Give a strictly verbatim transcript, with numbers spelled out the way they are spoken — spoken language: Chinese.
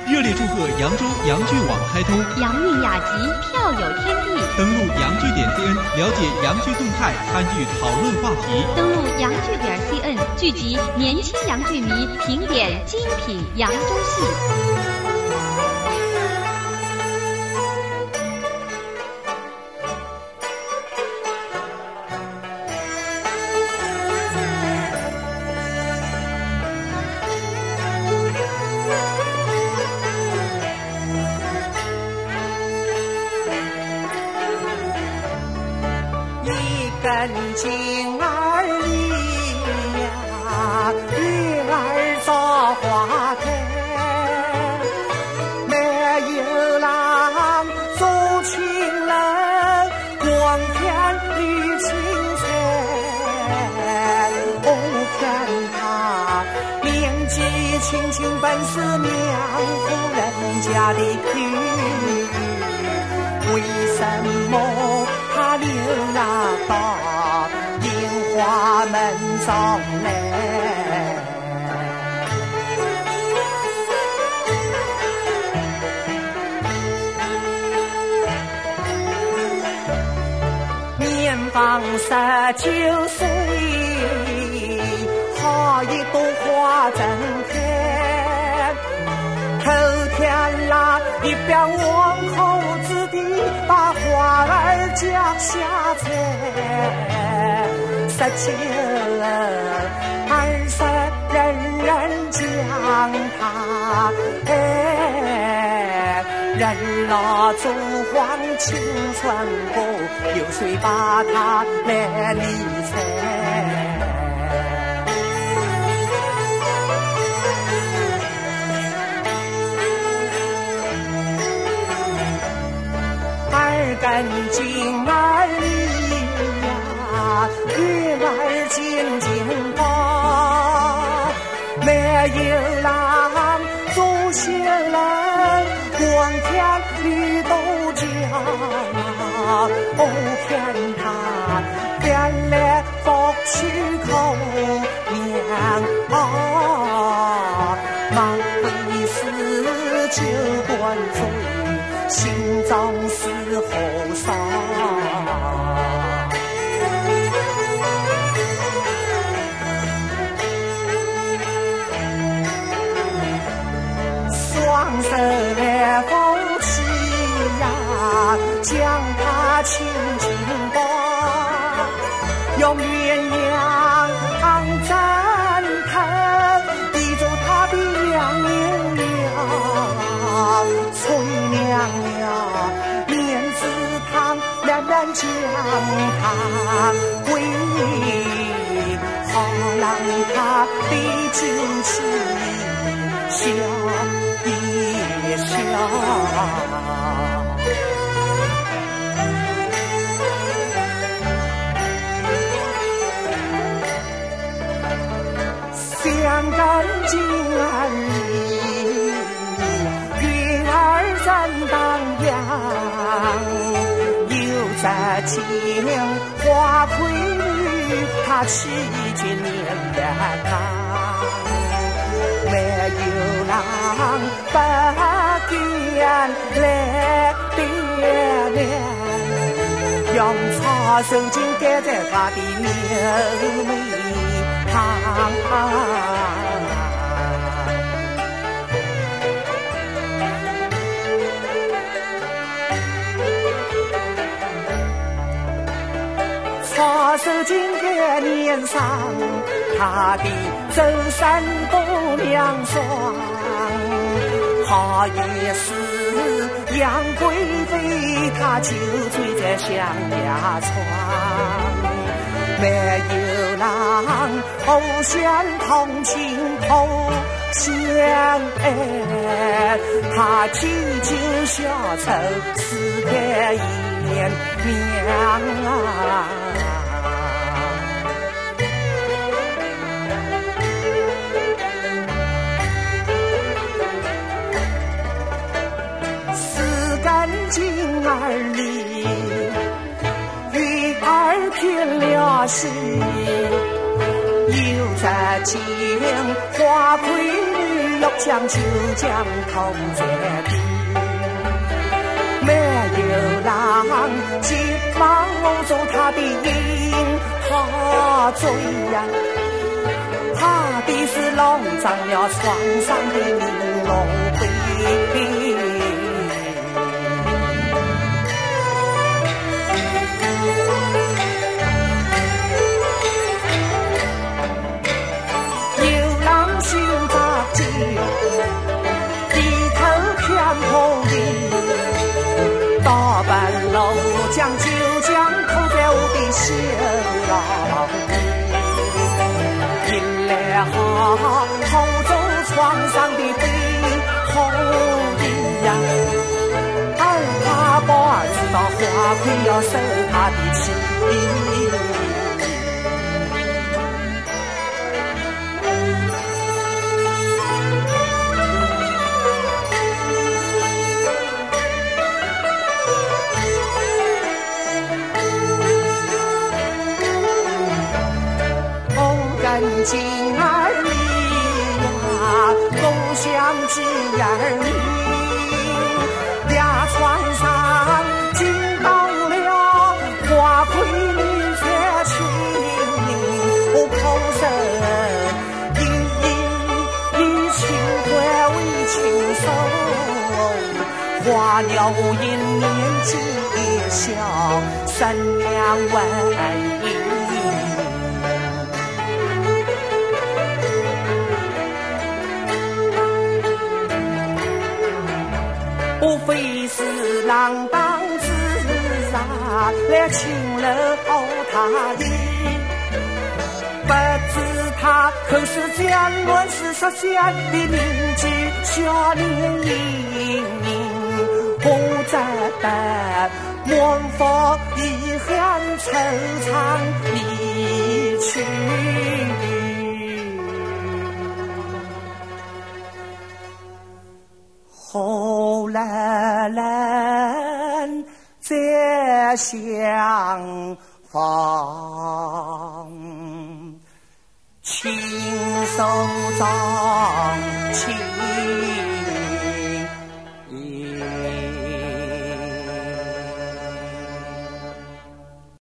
热烈祝贺扬州扬剧网开通， 扬韵雅集，票有天地。 登录扬剧点 C N， 了解扬剧动态，参与讨论话题。 登录扬剧点 C N， 聚集年轻扬剧迷，评点精品扬州戏。 根茎儿立呀，鱼儿造花开，没有郎走情人，光天绿青菜。哦，看他年纪轻轻本是娘夫人家的女，为什么他流浪到樱花门中来？年方十九岁，好一朵花正开，头天啦一边望口子地，把花儿夹下采，十九二十人人将他爱，人老珠黄青春过，有谁把他来理睬？根茎儿立呀，鱼儿静静高，没有郎做新人，光天绿豆角。哦，看他原来福气口娘啊，忙为事就管罪，心中是火烧。双手来扶起呀，将他轻轻抱，用鸳鸯枕头抵住他的杨柳了，崔娘娘面子堂慢慢将他归，好让他的酒气笑一笑。香干净儿里，鱼儿正当阳，有这情花魁女，她七绝年月堂，没有郎不见来爹娘，用草手巾盖在她的牛眉堂。草手巾盖脸上，他的周身都凉爽，好也是杨贵妃，她就醉在象牙床，没有郎偶像同情头相爱，他祈求小丑赐给颜娘啊。茎儿里，鱼儿偏了心，有这情花魁女欲将就将头在地，没有狼急忙握住他的银他追呀，怕的是笼长了床上的玲珑杯。有狼寻杂技，低头看红衣，大半路将就将扣在我的袖牢里，一来好偷走床上的被红衣呀，二怕宝儿知道花魁要受他的气。金儿里呀，共享枝儿里，俩船上惊到了花魁女却情，我口舌一一以情怀为情深，花鸟无言年纪小，三两万亿。无非是浪荡自然来请了他的，不知他可是将乱世实现的明智少年英明，不值得满腹遗憾惆怅离去。后来人再相逢，亲手掌情。